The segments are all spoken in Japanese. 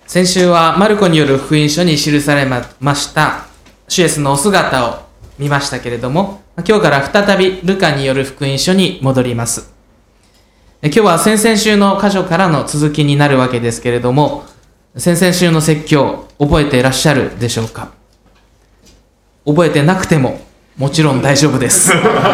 先週はマルコによる福音書に記されました主イエスのお姿を見ましたけれども、今日から再びルカによる福音書に戻ります。今日は先々週の箇所からの続きになるわけですけれども、先々週の説教覚えていらっしゃるでしょうか。覚えてなくてももちろん大丈夫です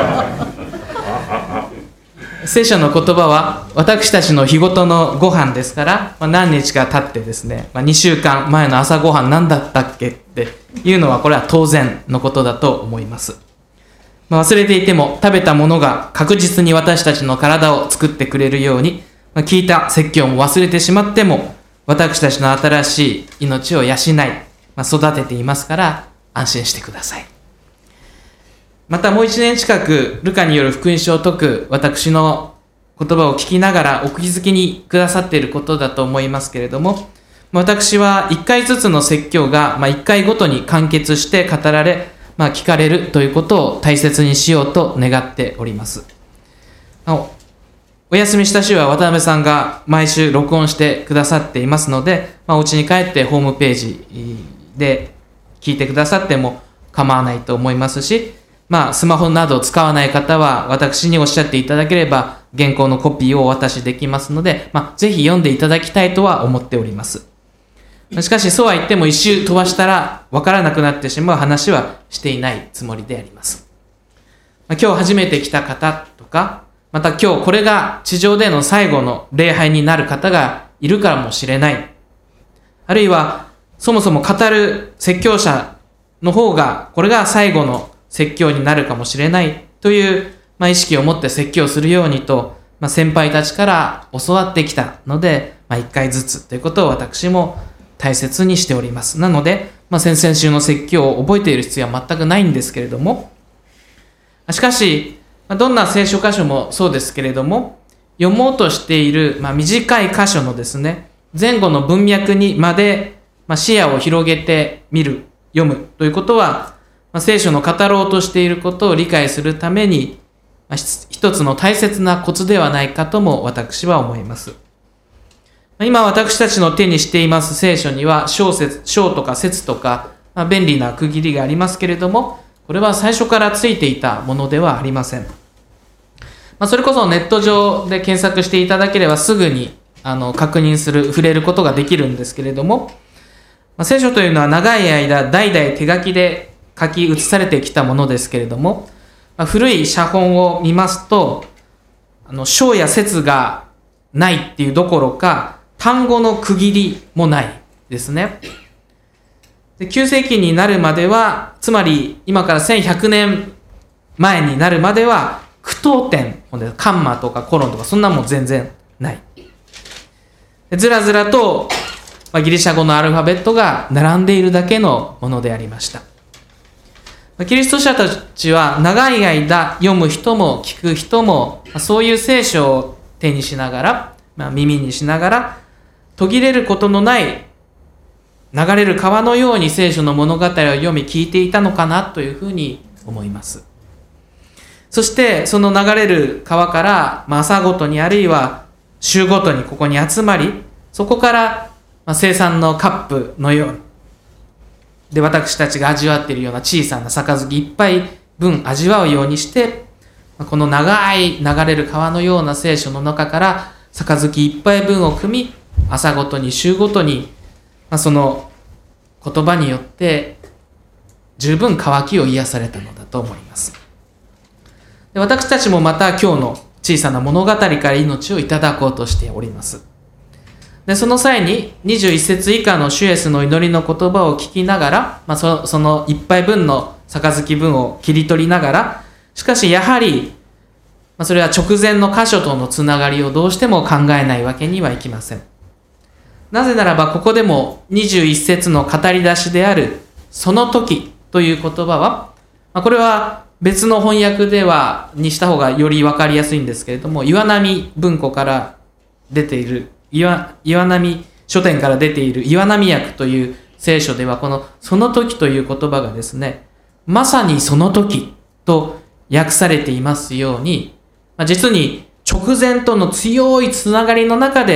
聖書の言葉は私たちの日ごとのご飯ですから、何日か経ってですね、2週間前の朝ご飯何だったっけっていうのは、これは当然のことだと思います。忘れていても食べたものが確実に私たちの体を作ってくれるように、聞いた説教も忘れてしまっても私たちの新しい命を養い、育てていますから安心してください。またもう1年近くルカによる福音書を説く私の言葉を聞きながらお気づきにくださっていることだと思いますけれども、私は1回ずつの説教が1回ごとに完結して語られ、聞かれるということを大切にしようと願っております。お休みした週は渡辺さんが毎週録音してくださっていますので、お家に帰ってホームページで聞いてくださっても構わないと思いますし、スマホなどを使わない方は私におっしゃっていただければ原稿のコピーをお渡しできますので、ぜひ読んでいただきたいとは思っております。しかしそうは言っても一周飛ばしたら分からなくなってしまう話はしていないつもりであります。今日初めて来た方とか、また今日これが地上での最後の礼拝になる方がいるかもしれない。あるいはそもそも語る説教者の方がこれが最後の説教になるかもしれないという、意識を持って説教するようにと、先輩たちから教わってきたので、1回ずつということを私も大切にしております。なので、先々週の説教を覚えている必要は全くないんですけれども、しかしどんな聖書箇所もそうですけれども、読もうとしている、短い箇所のですね、前後の文脈にまで、視野を広げてみる、読むということは、聖書の語ろうとしていることを理解するために、一つの大切なコツではないかとも私は思います。今私たちの手にしています聖書には章とか節とか、便利な区切りがありますけれども、これは最初からついていたものではありません。それこそネット上で検索していただければすぐに確認触れることができるんですけれども、聖書というのは長い間代々手書きで書き写されてきたものですけれども、古い写本を見ますと、章や節がないっていうどころか、単語の区切りもないですね。で、9世紀になるまでは、つまり今から1100年前になるまでは、句読点、カンマとかコロンとかそんなもん全然ない。で、ずらずらと、ギリシャ語のアルファベットが並んでいるだけのものでありました。キリスト者たちは長い間読む人も聞く人もそういう聖書を手にしながら、耳にしながら途切れることのない流れる川のように聖書の物語を読み聞いていたのかなというふうに思います。そしてその流れる川から朝ごとにあるいは週ごとにここに集まり、そこから生産のカップのようにで私たちが味わっているような小さな杯一杯分味わうようにして、この長い流れる川のような聖書の中から杯一杯分を汲み、朝ごとに週ごとに、その言葉によって十分渇きを癒されたのだと思います。で、私たちもまた今日の小さな物語から命をいただこうとしております。で、その際に21節以下の主イエスの祈りの言葉を聞きながら、その一杯分の杯分を切り取りながら、しかしやはり、それは直前の箇所とのつながりをどうしても考えないわけにはいきません。なぜならばここでも21節の語り出しであるその時という言葉は、これは別の翻訳にした方がより分かりやすいんですけれども、岩波文庫から出ている岩波書店から出ている岩波訳という聖書では、このその時という言葉がですね、まさにその時と訳されていますように、実に直前との強いつながりの中で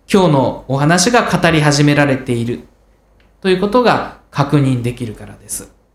今日のお話が語り始められているということが確認できるからです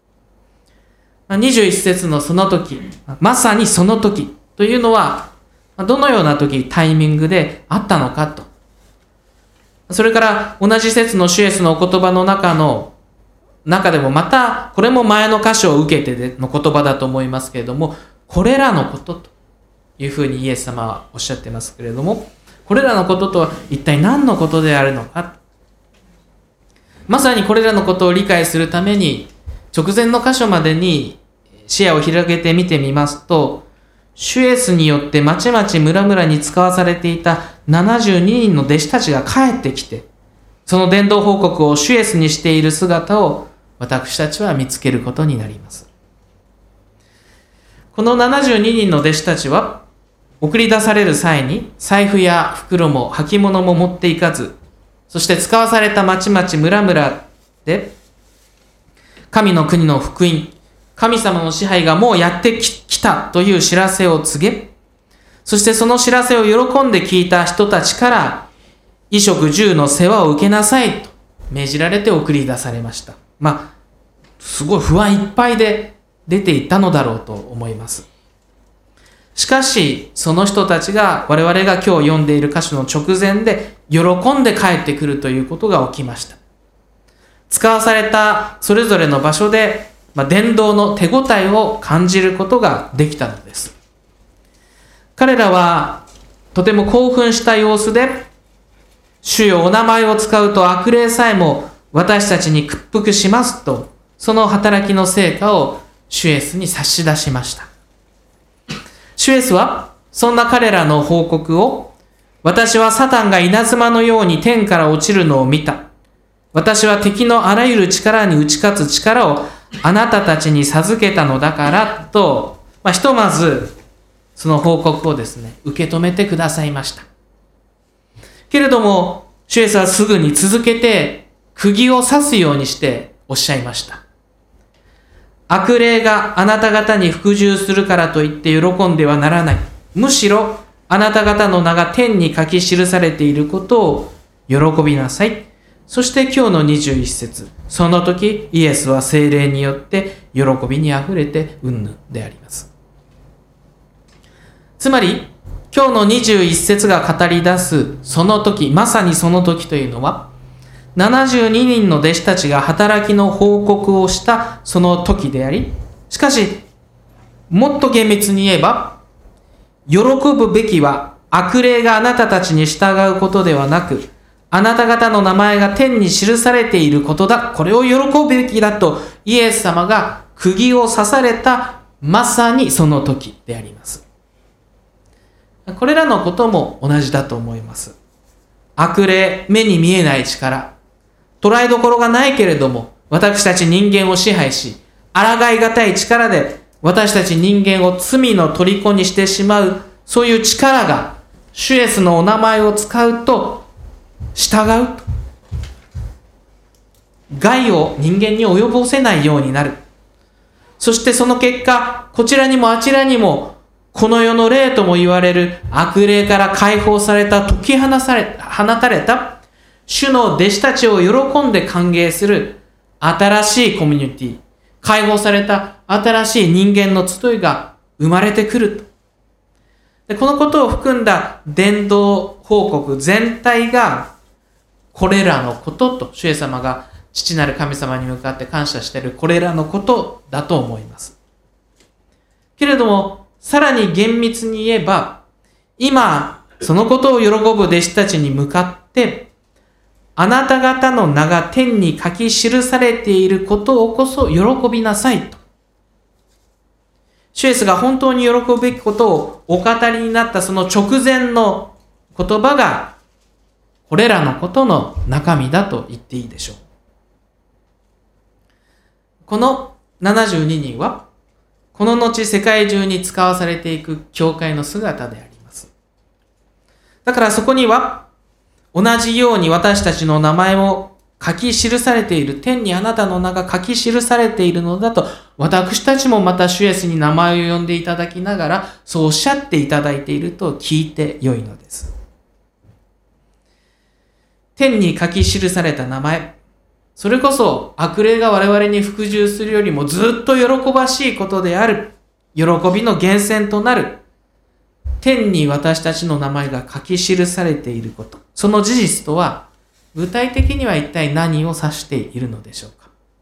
。21節のその時、まさにその時というのは、どのような時、タイミングであったのかと。それから同じ節の主イエスのお言葉の中でもまた、これも前の箇所を受けての言葉だと思いますけれども、これらのことというふうにイエス様はおっしゃってますけれども、これらのこととは一体何のことであるのか。まさにこれらのことを理解するために、直前の箇所までに視野を広げて見てみますと、主イエスによってまちまち村々に使わされていた72人の弟子たちが帰ってきて、その伝道報告を主イエスにしている姿を私たちは見つけることになります。この72人の弟子たちは、送り出される際に財布や袋も履物も持っていかず、そして使わされた町々村々で神の国の福音、神様の支配がもうやってきたという知らせを告げ、そしてその知らせを喜んで聞いた人たちから衣食住の世話を受けなさいと命じられて送り出されました。すごい不安いっぱいで出ていったのだろうと思います。しかし、その人たちが我々が今日読んでいる箇所の直前で喜んで帰ってくるということが起きました。使わされたそれぞれの場所で、伝道の手応えを感じることができたのです。彼らはとても興奮した様子で、主よお名前を使うと悪霊さえも私たちに屈服しますと、その働きの成果を主イエスに差し出しました。主イエスはそんな彼らの報告を、私はサタンが稲妻のように天から落ちるのを見た。私は敵のあらゆる力に打ち勝つ力をあなたたちに授けたのだからと、ひとまずその報告をですね、受け止めてくださいました。けれども、主イエスはすぐに続けて釘を刺すようにしておっしゃいました。悪霊があなた方に服従するからといって喜んではならない。むしろあなた方の名が天に書き記されていることを喜びなさい。そして今日の21節、その時イエスは聖霊によって喜びにあふれてうんぬんであります。つまり今日の21節が語り出すその時、まさにその時というのは、72人の弟子たちが働きの報告をしたその時であり、しかしもっと厳密に言えば、喜ぶべきは悪霊があなたたちに従うことではなく、あなた方の名前が天に記されていることだ。これを喜ぶべきだとイエス様が釘を刺されたまさにその時であります。これらのことも同じだと思います。悪霊、目に見えない力、捉えどころがないけれども、私たち人間を支配し、抗いがたい力で私たち人間を罪の虜にしてしまう、そういう力が主イエスのお名前を使うと従うと、害を人間に及ぼせないようになる。そしてその結果、こちらにもあちらにもこの世の霊とも言われる悪霊から解放された、解き放たれた主の弟子たちを喜んで歓迎する新しいコミュニティ、解放された新しい人間の集いが生まれてくると。で、このことを含んだ伝道報告全体がこれらのことと、主イエス様が父なる神様に向かって感謝しているこれらのことだと思います。けれどもさらに厳密に言えば、今そのことを喜ぶ弟子たちに向かって、あなた方の名が天に書き記されていることをこそ喜びなさいと。主イエスが本当に喜ぶべきことをお語りになったその直前の言葉が、これらのことの中身だと言っていいでしょう。この72人は、この後世界中に使わされていく教会の姿であります。だからそこには、同じように私たちの名前も書き記されている、天にあなたの名が書き記されているのだと、私たちもまた主イエスに名前を呼んでいただきながら、そうおっしゃっていただいていると聞いてよいのです。 天に書き記された名前、それこそ悪霊が我々に服従するよりもずっと喜ばしいことである、喜びの源泉となる、天に私たちの名前が書き記されていること、その事実とは具体的には一体何を指しているのでしょう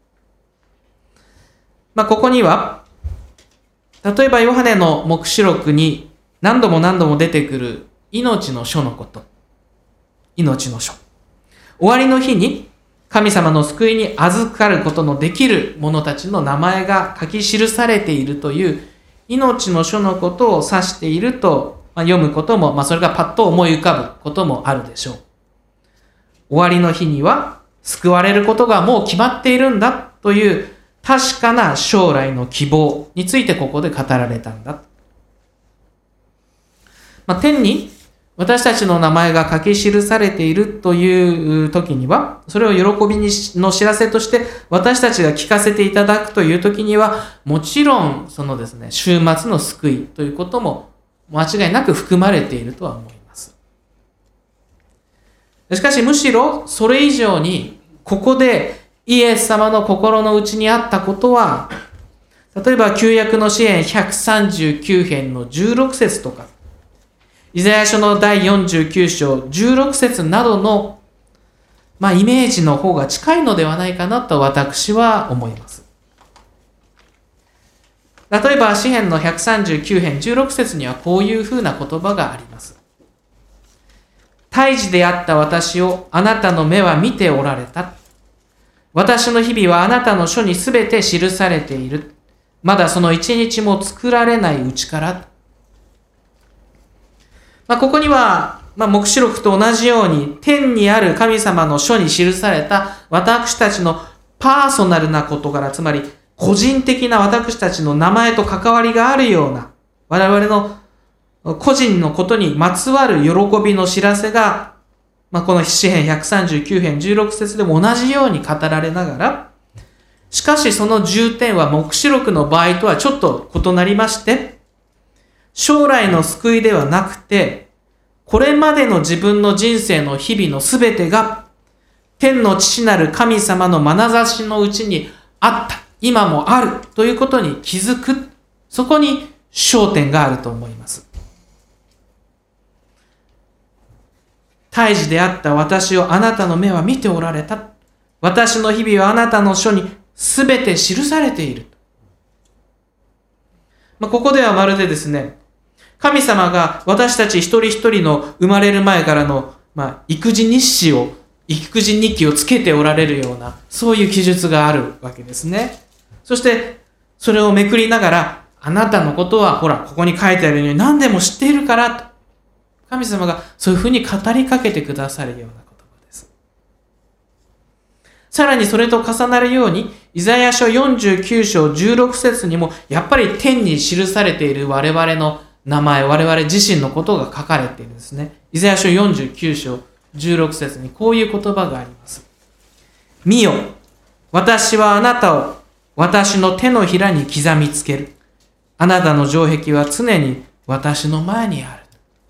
か。ここには例えばヨハネの黙示録に何度も出てくる命の書のこと、命の書、終わりの日に神様の救いに預かることのできる者たちの名前が書き記されているという命の書のことを指していると読むことも、それがパッと思い浮かぶこともあるでしょう。終わりの日には救われることがもう決まっているんだという確かな将来の希望についてここで語られたんだ。天に私たちの名前が書き記されているという時には、それを喜びの知らせとして私たちが聞かせていただくという時には、もちろんそのですね、終末の救いということも間違いなく含まれているとは思います。しかしむしろそれ以上に、ここでイエス様の心の内にあったことは、例えば旧約の詩編139編の16節とか、イザヤ書の第49章16節などの、イメージの方が近いのではないかなと私は思います。例えば詩編の139編16節にはこういうふうな言葉があります。胎児であった私をあなたの目は見ておられた。私の日々はあなたの書にすべて記されている。まだその一日も作られないうちから。ここには、黙示録と同じように天にある神様の書に記された私たちのパーソナルな事柄、つまり個人的な私たちの名前と関わりがあるような我々の個人のことにまつわる喜びの知らせが、この詩編139編16節でも同じように語られながら、しかしその重点は黙示録の場合とはちょっと異なりまして、将来の救いではなくて、これまでの自分の人生の日々のすべてが、天の父なる神様の眼差しのうちにあった、今もあるということに気づく、そこに焦点があると思います。胎児であった私をあなたの目は見ておられた。私の日々はあなたの書にすべて記されている。ここではまるでですね、神様が私たち一人一人の生まれる前からの、育児日誌を、育児日記をつけておられるような、そういう記述があるわけですね。そして、それをめくりながら、あなたのことは、ほら、ここに書いてあるように何でも知っているからと、神様がそういうふうに語りかけてくださるような言葉です。さらにそれと重なるように、イザヤ書49章16節にも、やっぱり天に記されている我々の名前、我々自身のことが書かれているんですね。イザヤ書49章16節にこういう言葉があります。見よ、私はあなたを私の手のひらに刻みつける。あなたの城壁は常に私の前にある。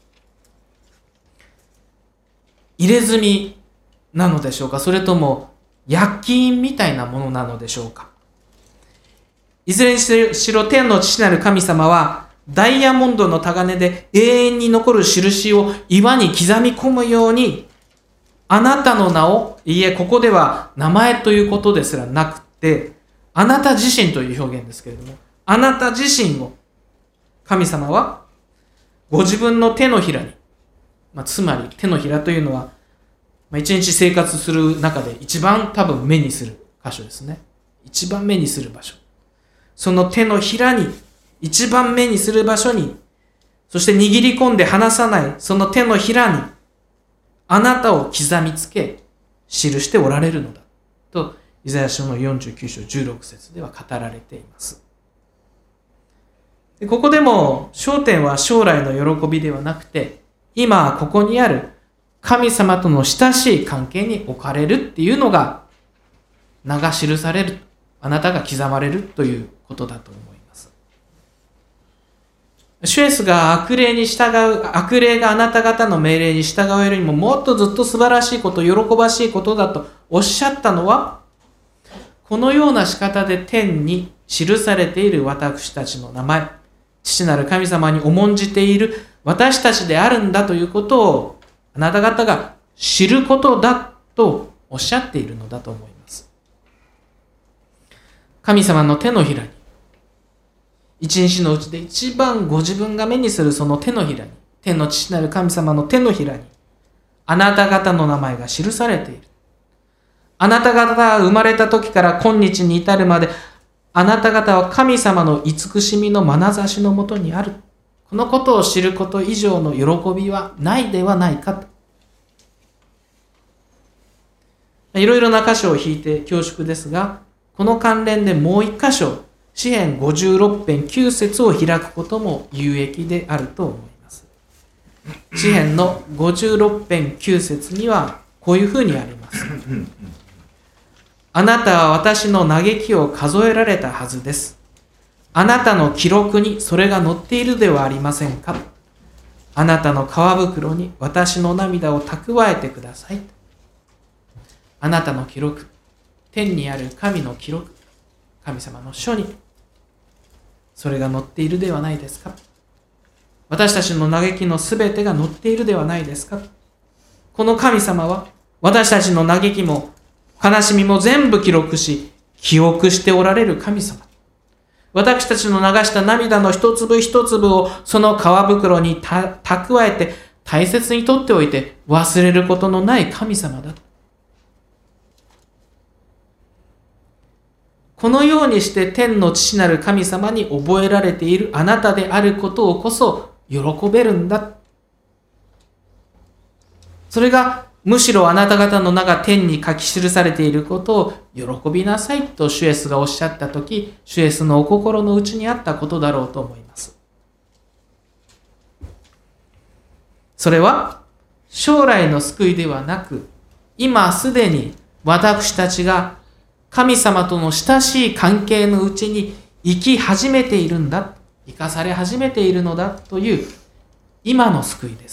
入れ墨なのでしょうか、それとも薬印みたいなものなのでしょうか。いずれにしろ天の父なる神様はダイヤモンドのタガネで永遠に残る印を岩に刻み込むように、あなたの名を、ここでは名前ということですらなくて、あなた自身という表現ですけれども、あなた自身を神様はご自分の手のひらに、つまり手のひらというのは、一日生活する中で一番多分目にする箇所ですね。一番目にする場所。その手のひらに、一番目にする場所に、そして握り込んで離さないその手のひらに、あなたを刻みつけ、記しておられるのだ。と、イザヤ書の49章16節では語られています。でここでも焦点は将来の喜びではなくて、今ここにある神様との親しい関係に置かれるっていうのが名が記される、あなたが刻まれるということだと思います。 主イエスが悪霊があなた方の命令に従うよりももっとずっと素晴らしいこと、喜ばしいことだとおっしゃったのは、このような仕方で天に記されている私たちの名前、父なる神様に重んじている私たちであるんだということをあなた方が知ることだとおっしゃっているのだと思います。神様の手のひらに、一日のうちで一番ご自分が目にするその手のひらに、天の父なる神様の手のひらに、あなた方の名前が記されている。あなた方が生まれた時から今日に至るまで、あなた方は神様の慈しみの眼差しのもとにある。このことを知ること以上の喜びはないではないかと。いろいろな箇所を引いて恐縮ですが、この関連でもう一箇所、詩編56編9節を開くことも有益であると思います。詩編の56編9節にはこういうふうにあります。あなたは私の嘆きを数えられたはずです。あなたの記録にそれが載っているではありませんか。あなたの皮袋に私の涙を蓄えてください。あなたの記録、天にある神の記録、神様の書にそれが載っているではないですか。私たちの嘆きのすべてが載っているではないですか。この神様は私たちの嘆きも悲しみも全部記録し、記憶しておられる神様。私たちの流した涙の一粒一粒をその皮袋に蓄えて大切に取っておいて忘れることのない神様だ。このようにして天の父なる神様に覚えられているあなたであることをこそ喜べるんだ。それがむしろあなた方の名が天に書き記されていることを喜びなさいと主イエスがおっしゃったとき、主イエスのお心の内にあったことだろうと思います。それは将来の救いではなく、今すでに私たちが神様との親しい関係のうちに生き始めているんだ、生かされ始めているのだという今の救いです。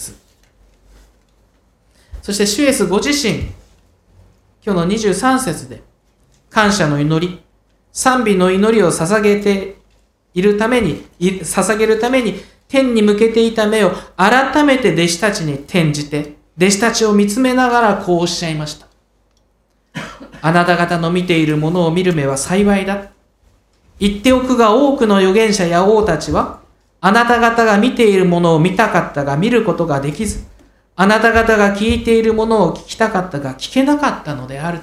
そして主イエスご自身、今日の23節で感謝の祈り、賛美の祈りを捧げるために天に向けていた目を改めて弟子たちに転じて、弟子たちを見つめながらこうおっしゃいました。あなた方の見ているものを見る目は幸いだ。言っておくが多くの預言者や王たちは、あなた方が見ているものを見たかったが見ることができず、あなた方が聞いているものを聞きたかったが聞けなかったのである。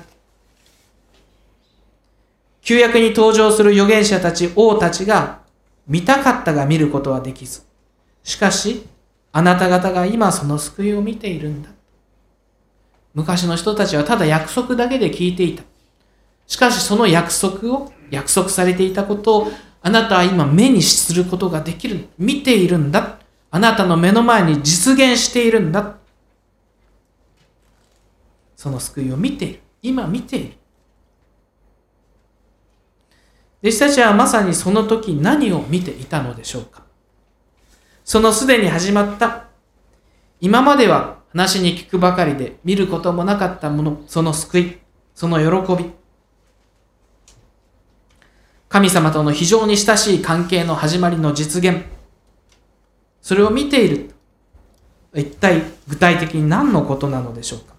旧約に登場する預言者たち、王たちが見たかったが見ることはできず、しかしあなた方が今その救いを見ているんだ。昔の人たちはただ約束だけで聞いていた。しかしその約束されていたことをあなたは今目にすることができる。見ているんだ。あなたの目の前に実現しているんだ。その救いを見ている。今見ている。弟子たちはまさにその時何を見ていたのでしょうか。そのすでに始まった、今までは話に聞くばかりで見ることもなかったもの、その救い、その喜び、神様との非常に親しい関係の始まりの実現、それを見ている。一体具体的に何のことなのでしょうか。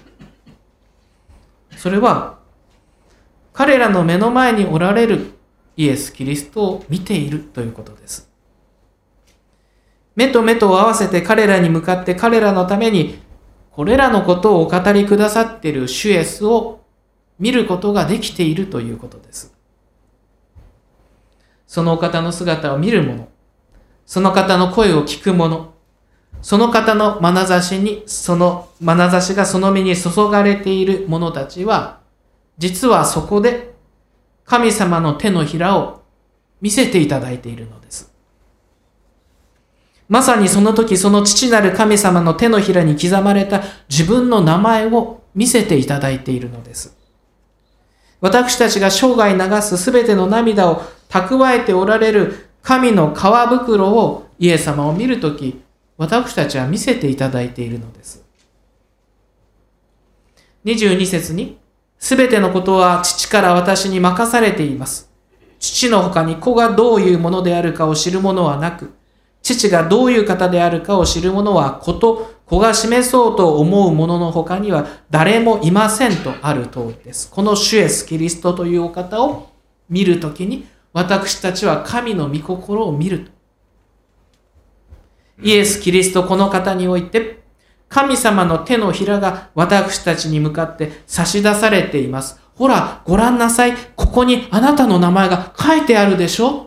それは彼らの目の前におられるイエス・キリストを見ているということです。目と目とを合わせて彼らに向かって彼らのためにこれらのことをお語りくださっている主イエスを見ることができているということです。そのお方の姿を見る者、その方の声を聞く者、その方の眼差しに、その眼差しがその身に注がれている者たちは、実はそこで神様の手のひらを見せていただいているのです。まさにその時、その父なる神様の手のひらに刻まれた自分の名前を見せていただいているのです。私たちが生涯流すすべての涙を蓄えておられる神の皮袋をイエス様を見るとき、私たちは見せていただいているのです。22節に、すべてのことは父から私に任されています。父の他に子がどういうものであるかを知るものはなく、父がどういう方であるかを知るものは子と子が示そうと思うものの他には誰もいませんとある通りです。この主イエスキリストというお方を見るときに、私たちは神の御心を見ると。イエス・キリストこの方において、神様の手のひらが私たちに向かって差し出されています。ほら、ご覧なさい。ここにあなたの名前が書いてあるでしょ。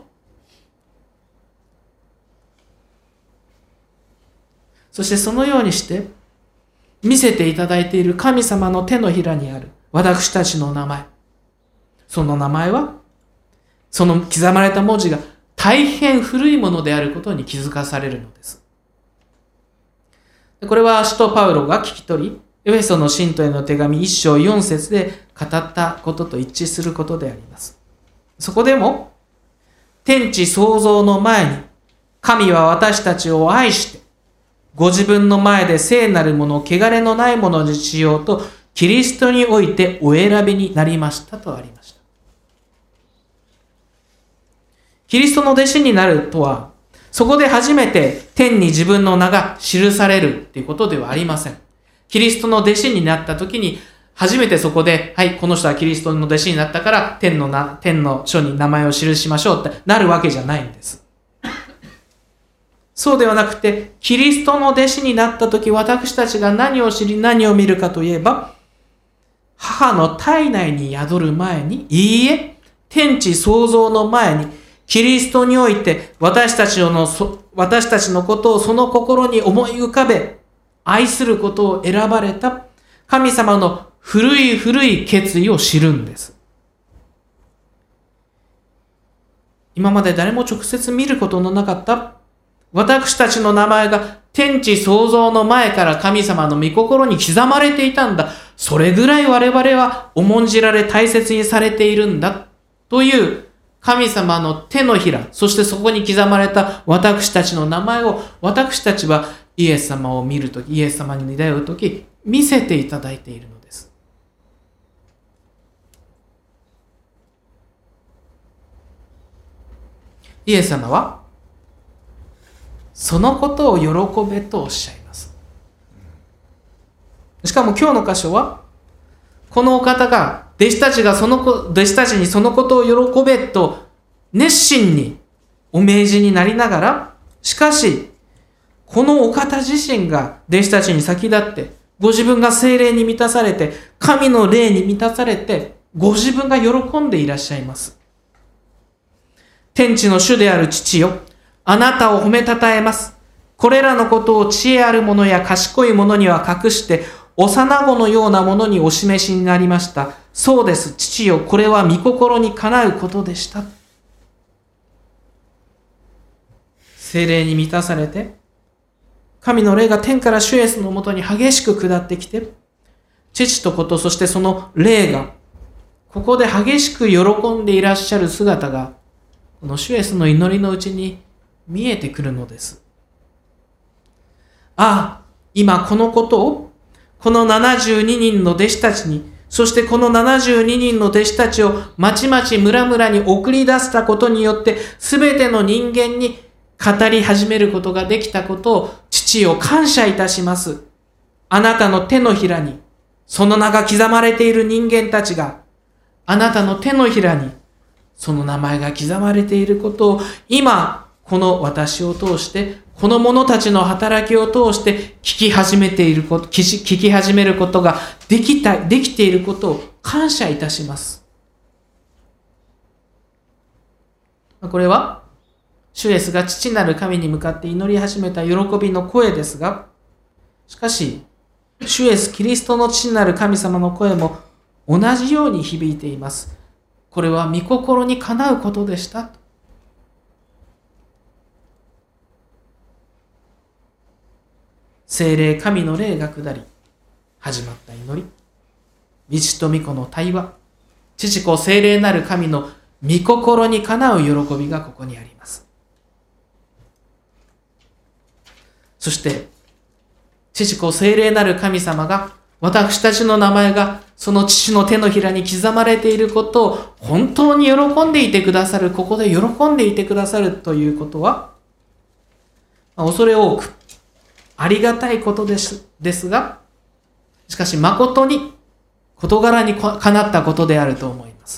そしてそのようにして見せていただいている神様の手のひらにある私たちの名前。その名前は、その刻まれた文字が大変古いものであることに気づかされるのです。これは使徒パウロが聞き取り、エフェソの信徒への手紙1章4節で語ったことと一致することであります。そこでも、天地創造の前に神は私たちを愛して、ご自分の前で聖なるもの、汚れのないものにしようと、キリストにおいてお選びになりましたとありました。キリストの弟子になるとは、そこで初めて天に自分の名が記されるということではありません。キリストの弟子になった時に、初めてそこで、はい、この人はキリストの弟子になったから、天の書に名前を記しましょうってなるわけじゃないんです。そうではなくて、キリストの弟子になった時、私たちが何を知り何を見るかといえば、母の体内に宿る前に、いいえ、天地創造の前に、キリストにおいて私たちのことをその心に思い浮かべ、愛することを選ばれた神様の古い決意を知るんです。今まで誰も直接見ることのなかった私たちの名前が天地創造の前から神様の御心に刻まれていたんだ。それぐらい我々は重んじられ大切にされているんだという神様の手のひら、そしてそこに刻まれた私たちの名前を私たちはイエス様を見るとき、イエス様に出会うとき見せていただいているのです。イエス様はそのことを喜べとおっしゃいます。しかも今日の箇所は、このお方が弟子たちにそのことを喜べと熱心にお命じになりながら、しかしこのお方自身が弟子たちに先立って、ご自分が聖霊に満たされて、神の霊に満たされて、ご自分が喜んでいらっしゃいます。天地の主である父よ、あなたを褒めたたえます。これらのことを知恵ある者や賢い者には隠して、幼子のようなものにお示しになりました。そうです、父よ、これは御心にかなうことでした。聖霊に満たされて、神の霊が天から主イエスのもとに激しく下ってきて、父と子とそしてその霊が、ここで激しく喜んでいらっしゃる姿が、この主イエスの祈りのうちに見えてくるのです。ああ、今このことを、この72人の弟子たちに、そしてこの72人の弟子たちをまちまち村々に送り出したことによって、すべての人間に語り始めることができたことを、父を感謝いたします。あなたの手のひらに、その名が刻まれている人間たちが、あなたの手のひらに、その名前が刻まれていることを、今、この私を通して、この者たちの働きを通して聞き始めることができていることを感謝いたします。これは、主イエスが父なる神に向かって祈り始めた喜びの声ですが、しかし、主イエスキリストの父なる神様の声も同じように響いています。これは御心にかなうことでした。聖霊神の霊が下り、始まった祈り、父と御子の対話、父子聖霊なる神の御心にかなう喜びがここにあります。 そして父子聖霊なる神様が私たちの名前がその父の手のひらに刻まれていることを本当に喜んでいてくださる、ここで喜んでいてくださるということは、恐れ多くありがたいことですが、しかし誠に事柄にかなったことであると思います。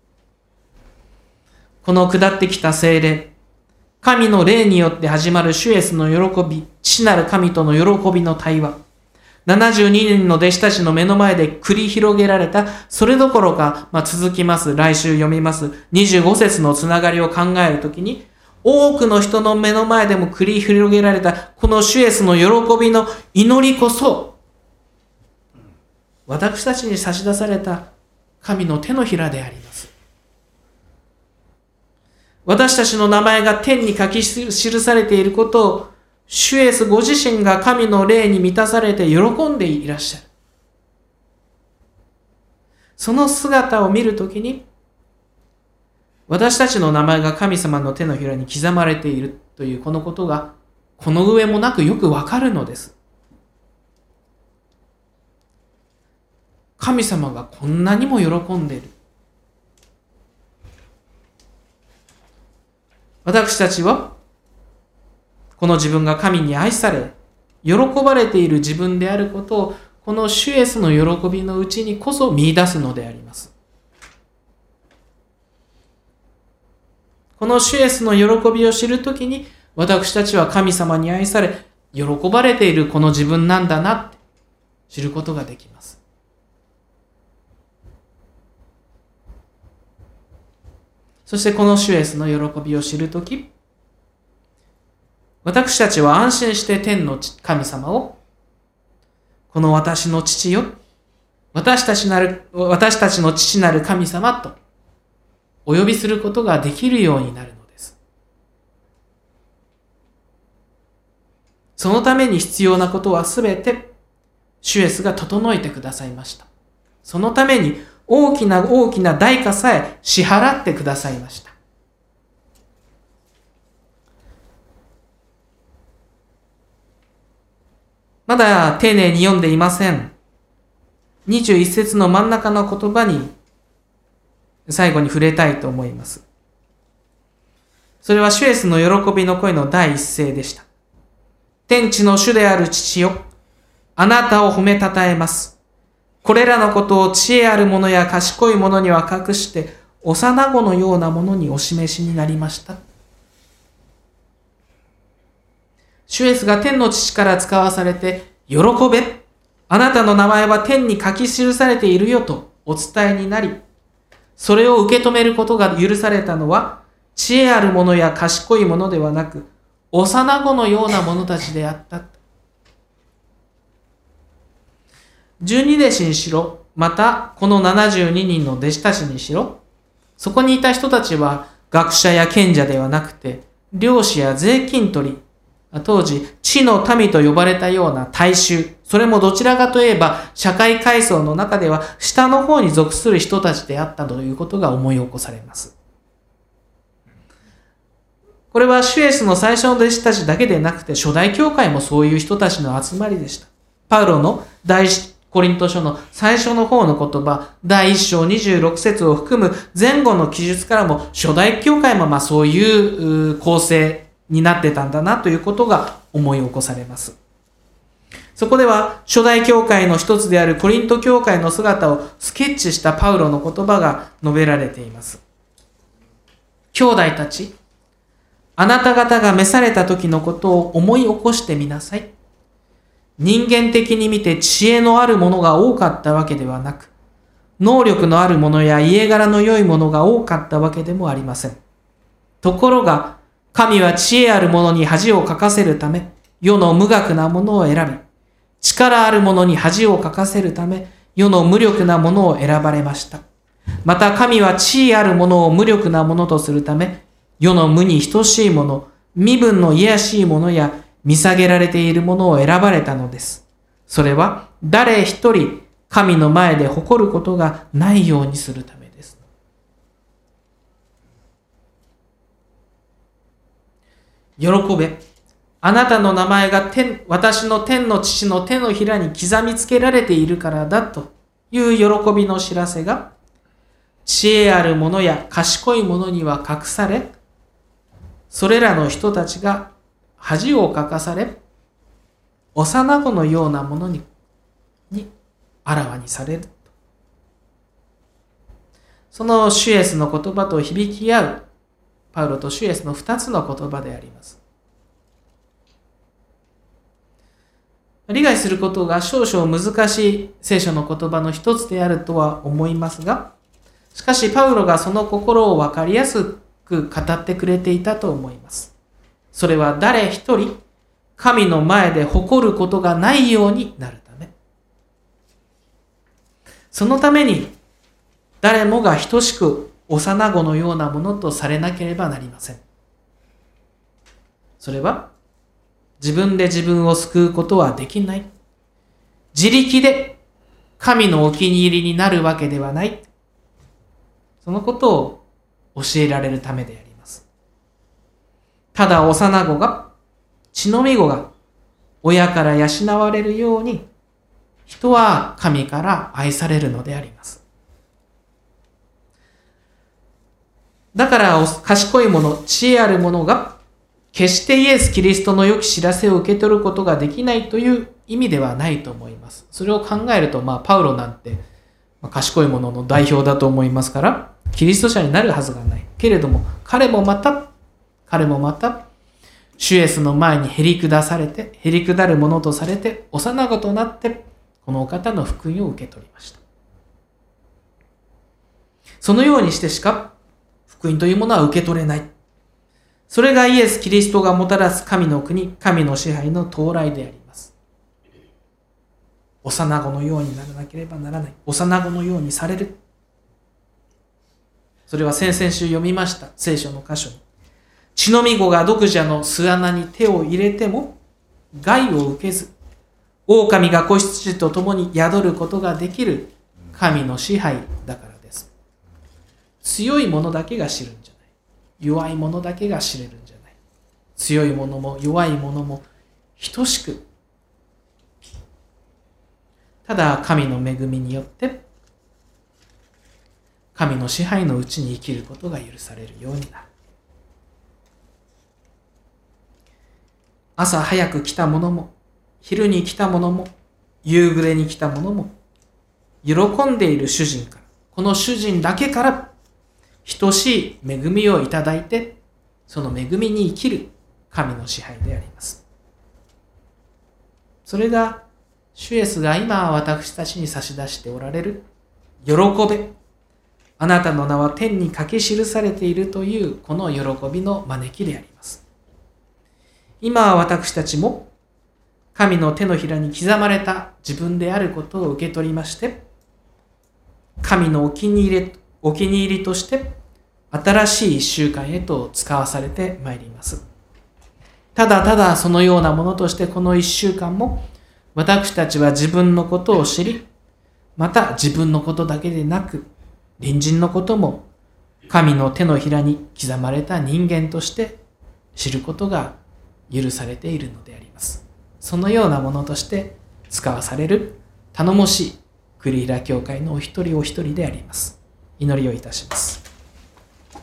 この下ってきた聖霊、神の霊によって始まる主イエスの喜び、父なる神との喜びの対話、72人の弟子たちの目の前で繰り広げられた、それどころか、続きます。来週読みます。25節のつながりを考えるときに、多くの人の目の前でも繰り広げられた、この主イエスの喜びの祈りこそ、私たちに差し出された神の手のひらであります。私たちの名前が天に書き記されていることを、主イエスご自身が神の霊に満たされて喜んでいらっしゃる。その姿を見るときに、私たちの名前が神様の手のひらに刻まれているというこのことが、この上もなくよくわかるのです。神様がこんなにも喜んでいる。私たちは、この自分が神に愛され、喜ばれている自分であることを、この主イエスの喜びのうちにこそ見出すのであります。この主イエスの喜びを知るときに、私たちは神様に愛され、喜ばれているこの自分なんだなって知ることができます。そしてこの主イエスの喜びを知るとき、私たちは安心して天の神様を、この私の父よ、私たちの父なる神様とお呼びすることができるようになるのです。そのために必要なことはすべて主イエスが整えてくださいました。そのために大きな代価さえ支払ってくださいました。まだ丁寧に読んでいません。21節の真ん中の言葉に最後に触れたいと思います。それは主イエスの喜びの声の第一声でした。天地の主である父よ、あなたを褒めたたえます。これらのことを知恵ある者や賢い者には隠して、幼子のようなものにお示しになりました。主イエスが天の父から使わされて、喜べ、あなたの名前は天に書き記されているよとお伝えになり、それを受け止めることが許されたのは、知恵ある者や賢い者ではなく、幼子のような者たちであった。十二弟子にしろ、またこの72人の弟子たちにしろ、そこにいた人たちは学者や賢者ではなくて、漁師や税金取り、当時、地の民と呼ばれたような大衆、それもどちらかといえば、社会階層の中では下の方に属する人たちであったということが思い起こされます。これは主イエスの最初の弟子たちだけでなくて、初代教会もそういう人たちの集まりでした。パウロの第一コリント書の最初の方の言葉、第1章26節を含む前後の記述からも、初代教会もそういう構成になってたんだなということが思い起こされます。そこでは初代教会の一つであるコリント教会の姿をスケッチしたパウロの言葉が述べられています。兄弟たち、あなた方が召された時のことを思い起こしてみなさい。人間的に見て知恵のあるものが多かったわけではなく、能力のあるものや家柄の良いものが多かったわけでもありません。ところが、神は知恵ある者に恥をかかせるため、世の無学なものを選び、力ある者に恥をかかせるため、世の無力なものを選ばれました。また神は地位ある者を無力なものとするため、世の無に等しいもの、身分の卑しいものや見下げられているものを選ばれたのです。それは誰一人神の前で誇ることがないようにするためです。喜べ、 あなたの名前が私の天の父の手のひらに刻みつけられているからだという喜びの知らせが、知恵ある者や賢い者には隠され、それらの人たちが恥をかかされ、幼子のようなものにあらわにされる。その主イエスの言葉と響き合うパウロと主イエスの2つの言葉であります。理解することが少々難しい聖書の言葉の一つであるとは思いますが、しかしパウロがその心を分かりやすく語ってくれていたと思います。それは誰一人神の前で誇ることがないようになるため。そのために誰もが等しく幼子のようなものとされなければなりません。それは自分で自分を救うことはできない。自力で神のお気に入りになるわけではない。そのことを教えられるためであります。ただ幼子が、血のみ子が親から養われるように、人は神から愛されるのであります。だから賢い者、知恵ある者が決してイエス・キリストの良き知らせを受け取ることができないという意味ではないと思います。それを考えると、パウロなんて賢い者の代表だと思いますから、キリスト者になるはずがない。けれども、彼もまた、主イエスの前にへり下る者とされて、幼子となって、このお方の福音を受け取りました。そのようにしてしか、福音というものは受け取れない。それがイエス・キリストがもたらす神の国、神の支配の到来であります。幼子のようにならなければならない。幼子のようにされる。それは先々週読みました聖書の箇所に。血のみ子が毒蛇の巣穴に手を入れても害を受けず、狼が子羊と共に宿ることができる神の支配だからです。強い者だけが知るんじゃない。弱い者だけが知れるんじゃない。強い者も弱い者も等しく、ただ神の恵みによって神の支配のうちに生きることが許されるようになる。朝早く来た者も、昼に来た者も、夕暮れに来た者も、喜んでいる主人から、この主人だけから等しい恵みをいただいて、その恵みに生きる神の支配であります。それが主イエスが今私たちに差し出しておられる喜べ、あなたの名は天に書き記されているというこの喜びの招きであります。今私たちも神の手のひらに刻まれた自分であることを受け取りまして、神のお気に入りとして新しい一週間へと使わされてまいります。ただただそのようなものとしてこの一週間も私たちは自分のことを知り、また自分のことだけでなく隣人のことも神の手のひらに刻まれた人間として知ることが許されているのであります。そのようなものとして使わされる頼もしい栗平教会のお一人お一人であります。祈りをいたします。